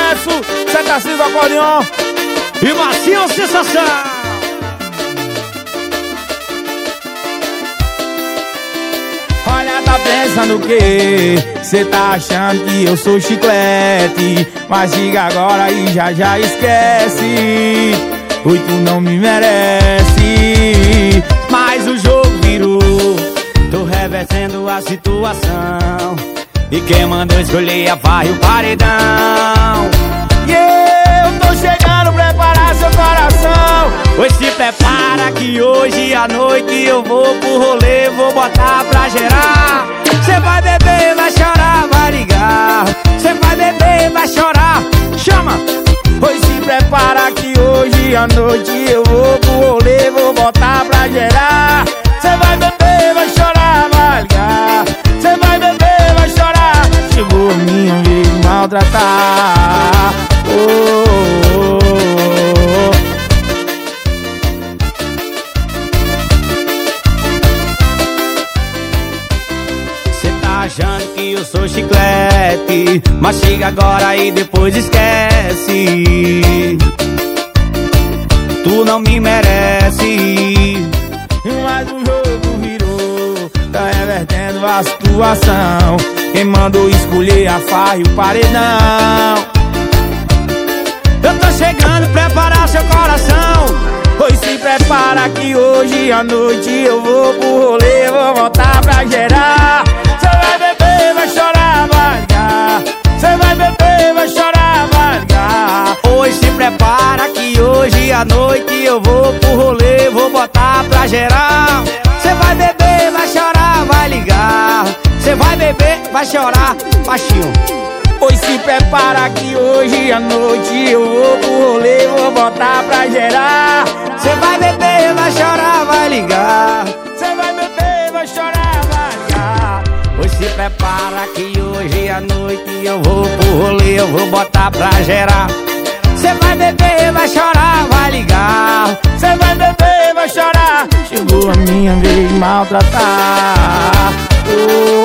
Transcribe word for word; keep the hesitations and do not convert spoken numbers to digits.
Edson, Seta Silva, acordeon e Marcinho Sensação. Olha, tá pensando o quê? Cê tá achando que eu sou chiclete, mas diga agora e já já esquece. Oi, tu não me merece. Mas o jogo virou, tô revertendo a situação, e quem mandou escolher a farra e o paredão. E eu tô chegando, preparar seu coração. Pois se prepara que hoje à noite eu vou pro rolê, vou botar pra gerar. Cê vai beber, vai chorar, vai ligar. Cê vai beber, vai chorar, chama. Pois se prepara que hoje à noite eu vou pro rolê, vou botar pra gerar. Cê vai beber, vai chorar, vai ligar. Cê vai beber, vai chorar. Chegou a minha vez de maltratar. Oh, oh, oh, oh. Cê tá achando que eu sou chiclete, mastiga agora e depois esquece. Tu não me merece. Mas o jogo virou, tá revertendo a situação. Quem mandou escolher a farra e o paredão. Eu tô chegando, preparar seu coração. Pois se prepara que hoje à noite eu vou pro rolê, vou voltar pra gerar. Cê vai beber, vai chorar, vai ligar. Cê vai beber, vai chorar, vai ligar. Pois se prepara que hoje à noite eu vou pro rolê, vou botar pra gerar. Cê vai beber, vai chorar, vai ligar. Cê vai beber, vai chorar, baixinho. Pois se prepara que hoje à noite eu vou pro rolê, vou botar pra gerar. Cê vai beber, vai chorar, vai ligar. Cê vai beber, vai chorar, vai ligar. Pois se prepara que hoje à noite eu vou pro rolê, eu vou botar pra gerar. Cê vai beber, vai chorar, vai ligar. Cê vai beber, vai chorar. Chegou a minha vez de maltratar. Oh.